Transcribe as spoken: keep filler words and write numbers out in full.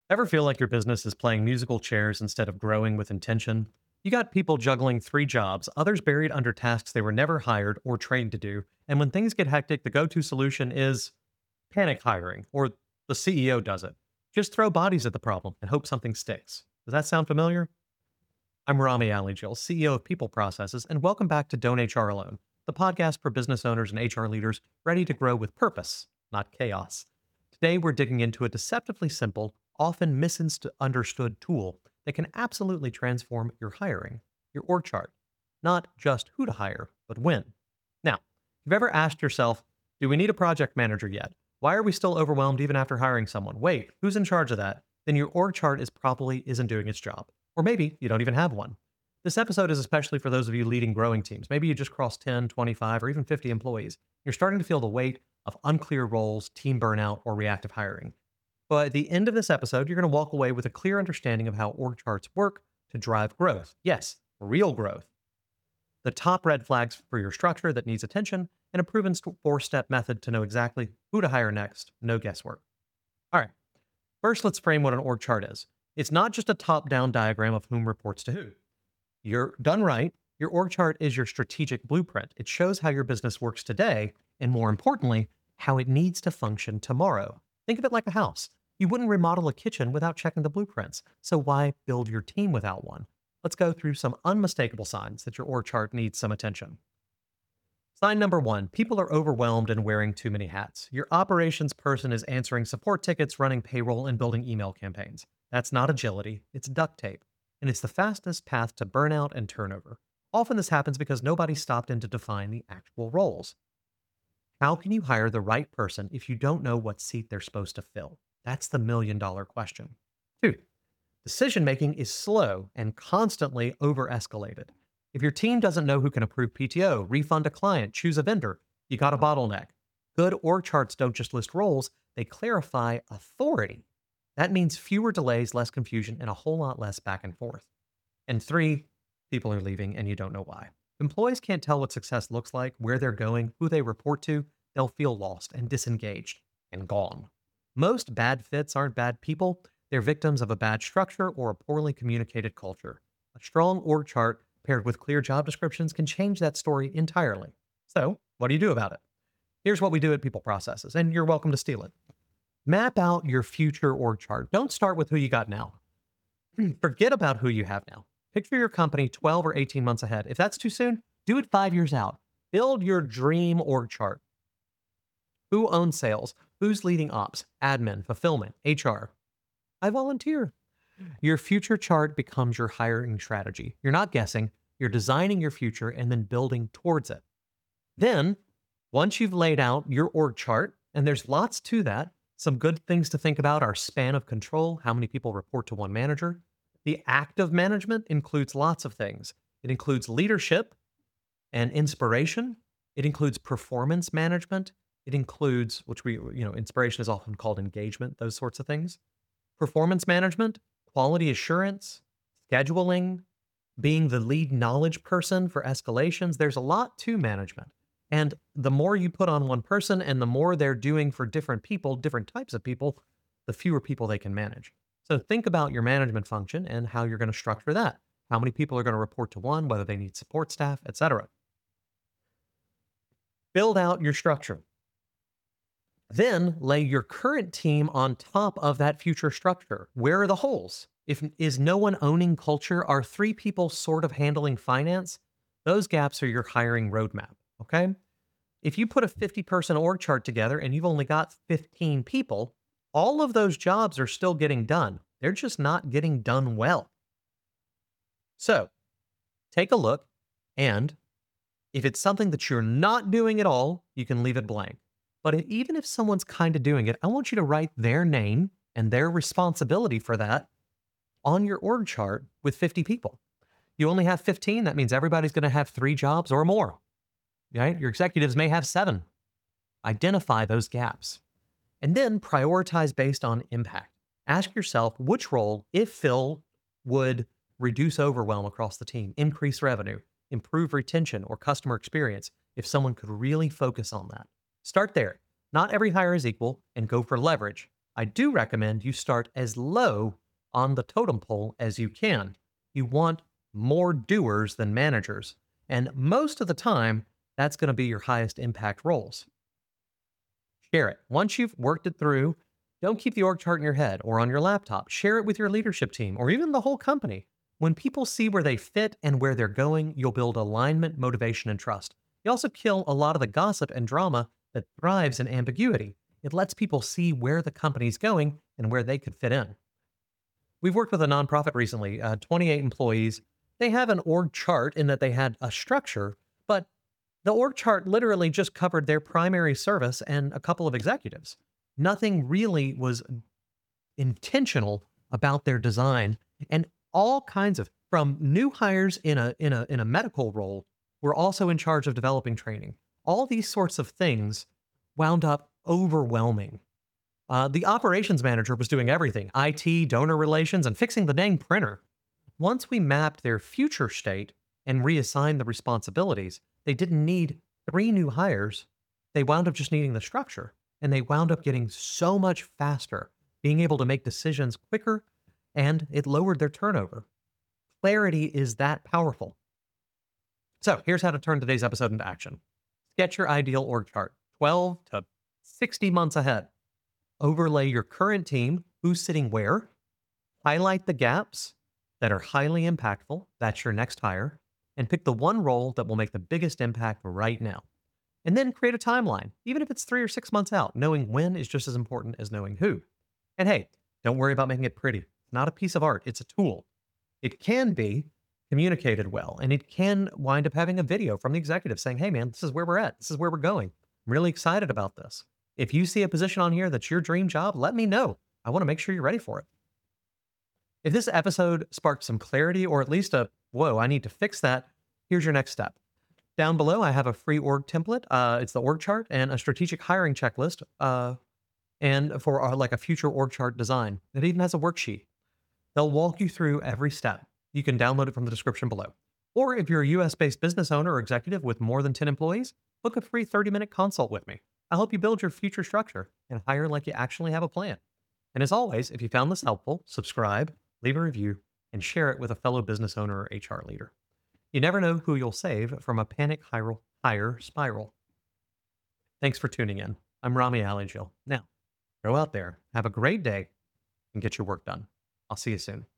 Ever feel like your business is playing musical chairs instead of growing with intention? You got people juggling three jobs, others buried under tasks they were never hired or trained to do. And when things get hectic, the go to solution is panic hiring, or the C E O does it. Just throw bodies at the problem and hope something sticks. Does that sound familiar? I'm Rami Alijil, C E O of People Processes, and welcome back to Don't H R Alone, the podcast for business owners and H R leaders ready to grow with purpose, not chaos. Today, we're digging into a deceptively simple, often misunderstood tool that can absolutely transform your hiring, your org chart. Not just who to hire, but when. Now, you've ever asked yourself, do we need a project manager yet? Why are we still overwhelmed even after hiring someone? Wait, who's in charge of that? Then your org chart is probably isn't doing its job. Or maybe you don't even have one. This episode is especially for those of you leading growing teams. Maybe you just crossed ten, twenty-five, or even fifty employees. You're starting to feel the weight of unclear roles, team burnout, or reactive hiring. But at the end of this episode, you're going to walk away with a clear understanding of how org charts work to drive growth. Yes, real growth. The top red flags for your structure that needs attention, and a proven four step method to know exactly who to hire next. No guesswork. All right. First, let's frame what an org chart is. It's not just a top down diagram of whom reports to who. You're done right. Your org chart is your strategic blueprint. It shows how your business works today, and more importantly, how it needs to function tomorrow. Think of it like a house. You wouldn't remodel a kitchen without checking the blueprints. So why build your team without one? Let's go through some unmistakable signs that your org chart needs some attention. Sign number one, people are overwhelmed and wearing too many hats. Your operations person is answering support tickets, running payroll, and building email campaigns. That's not agility, it's duct tape. And it's the fastest path to burnout and turnover. Often this happens because nobody stopped in to define the actual roles. How can you hire the right person if you don't know what seat they're supposed to fill? That's the million dollar question. Two, decision making is slow and constantly over escalated. If your team doesn't know who can approve P T O, refund a client, choose a vendor, you got a bottleneck. Good org charts don't just list roles, they clarify authority. That means fewer delays, less confusion, and a whole lot less back and forth. And three, people are leaving and you don't know why. If employees can't tell what success looks like, where they're going, who they report to, they'll feel lost and disengaged and gone. Most bad fits aren't bad people, they're victims of a bad structure or a poorly communicated culture. A strong org chart paired with clear job descriptions can change that story entirely. So, what do you do about it? Here's what we do at People Processes, and you're welcome to steal it. Map out your future org chart. Don't start with who you got now. Forget about who you have now. Picture your company twelve or eighteen months ahead. If that's too soon, do it five years out. Build your dream org chart. Who owns sales? Who's leading ops, admin, fulfillment, H R? I volunteer. Your future chart becomes your hiring strategy. You're not guessing, you're designing your future and then building towards it. Then, once you've laid out your org chart, and there's lots to that, some good things to think about are span of control, how many people report to one manager. The act of management includes lots of things. It includes leadership and inspiration. It includes performance management. It includes, which we, you know, inspiration is often called engagement, those sorts of things. Performance management, quality assurance, scheduling, being the lead knowledge person for escalations. There's a lot to management. And the more you put on one person and the more they're doing for different people, different types of people, the fewer people they can manage. So think about your management function and how you're going to structure that. How many people are going to report to one, whether they need support staff, et cetera. Build out your structure. Then lay your current team on top of that future structure. Where are the holes? If is no one owning culture? Are three people sort of handling finance? Those gaps are your hiring roadmap, okay? If you put a fifty person org chart together and you've only got fifteen people, all of those jobs are still getting done. They're just not getting done well. So take a look, and if it's something that you're not doing at all, you can leave it blank. But if, even if someone's kind of doing it, I want you to write their name and their responsibility for that on your org chart with fifty people. You only have fifteen, that means everybody's going to have three jobs or more. Right? Your executives may have seven. Identify those gaps. And then prioritize based on impact. Ask yourself which role, if filled, would reduce overwhelm across the team, increase revenue, improve retention or customer experience if someone could really focus on that. Start there. Not every hire is equal, and go for leverage. I do recommend you start as low on the totem pole as you can. You want more doers than managers. And most of the time, that's going to be your highest impact roles. Share it. Once you've worked it through, don't keep the org chart in your head or on your laptop. Share it with your leadership team or even the whole company. When people see where they fit and where they're going, you'll build alignment, motivation, and trust. You also kill a lot of the gossip and drama that thrives in ambiguity. It lets people see where the company's going and where they could fit in. We've worked with a nonprofit recently, uh, twenty-eight employees. They have an org chart in that they had a structure, but the org chart literally just covered their primary service and a couple of executives. Nothing really was intentional about their design, and all kinds of from new hires in a in a in a medical role were also in charge of developing training. All these sorts of things wound up overwhelming. Uh, the operations manager was doing everything: I T, donor relations, and fixing the dang printer. Once we mapped their future state and reassigned the responsibilities, they didn't need three new hires. They wound up just needing the structure, and they wound up getting so much faster, being able to make decisions quicker, and it lowered their turnover. Clarity is that powerful. So here's how to turn today's episode into action. Sketch your ideal org chart, twelve to sixty months ahead. Overlay your current team, who's sitting where. Highlight the gaps that are highly impactful. That's your next hire. And pick the one role that will make the biggest impact right now. And then create a timeline, even if it's three or six months out. Knowing when is just as important as knowing who. And hey, don't worry about making it pretty. It's not a piece of art, it's a tool. It can be communicated well, and it can wind up having a video from the executive saying, hey man, this is where we're at. This is where we're going. I'm really excited about this. If you see a position on here that's your dream job, let me know. I want to make sure you're ready for it. If this episode sparked some clarity, or at least a, whoa, I need to fix that, here's your next step. Down below, I have a free org template. Uh, it's the org chart and a strategic hiring checklist, uh, and for our, like a future org chart design. It even has a worksheet. They'll walk you through every step. You can download it from the description below. Or if you're a U S-based business owner or executive with more than ten employees, book a free thirty-minute consult with me. I'll help you build your future structure and hire like you actually have a plan. And as always, if you found this helpful, subscribe, leave a review, and share it with a fellow business owner or H R leader. You never know who you'll save from a panic hire spiral. Thanks for tuning in. I'm Rami Alijil. Now, go out there, have a great day, and get your work done. I'll see you soon.